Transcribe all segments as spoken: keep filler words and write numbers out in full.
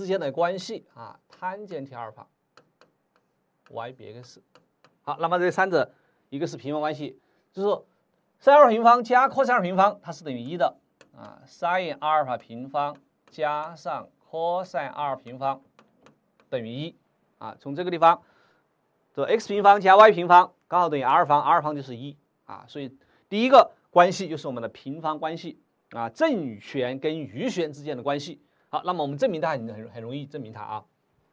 之间的关系啊，tangent 阿尔法 y 比 x。好，那么这三者一个是平方关系，就是说 sin 阿尔法平方加 cos 阿尔法平方，它是等于一的啊 ，sin 阿尔法平方加上 cos 阿尔法平方等于一啊。从这个地方，这 x 平方加 y 平方刚好等于 r 方 ，r 方就是一啊。所以第一个关系就是我们的平方关系啊，正弦跟余弦之间的关系。好，那么我们证明它很很很容易证明它啊，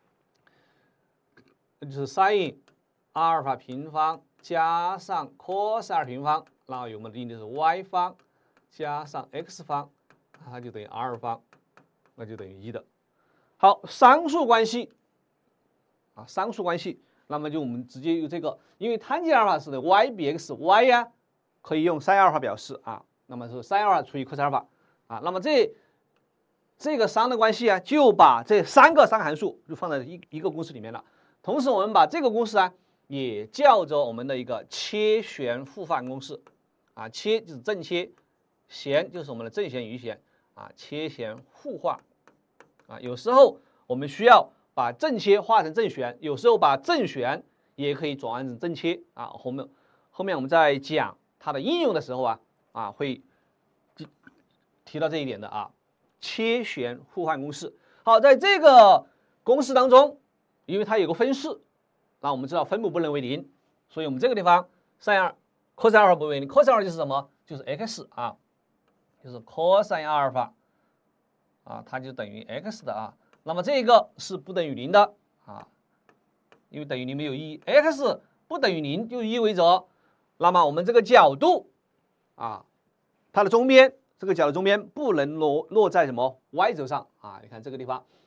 那就是 sin 阿尔法平方加上 cos 阿尔法平方，然后我们的定律是 y 方加上 x 方，它就等于 r 方，那就等于一的。好，商数关系啊，商数关系，那么就我们直接用这个，因为 tangent 阿尔法是的 y 比 x，y 呀、啊、可以用 sin 阿尔法表示啊，那么是 sin 阿尔法除以 cos 阿尔法啊，那么这这个商的关系啊，就把这三个商函数就放在一一个公式里面了。同时，我们把这个公式啊，也叫做我们的一个切弦互换公式啊，切就是正切，弦就是我们的正弦余弦啊，切弦互换啊。有时候我们需要把正切化成正弦，有时候把正弦也可以转换成正切啊。后面后面我们在讲它的应用的时候啊啊会提到这一点的啊。切弦互换公式。好，在这个公式当中，因为它有个分式，那我们知道分母不能为零，所以我们这个地方 sin 二 cos 阿尔法不为零 ，cos 阿尔法就是什么？就是 x 啊，就是 cos 阿尔法啊，它就等于 x 的啊。那么这个是不等于零的啊，因为等于零没有意义。x 不等于零就意味着，那么我们这个角度啊，它的中边。这个角的中边不能落落在什么 y 轴上啊？你看这个地方，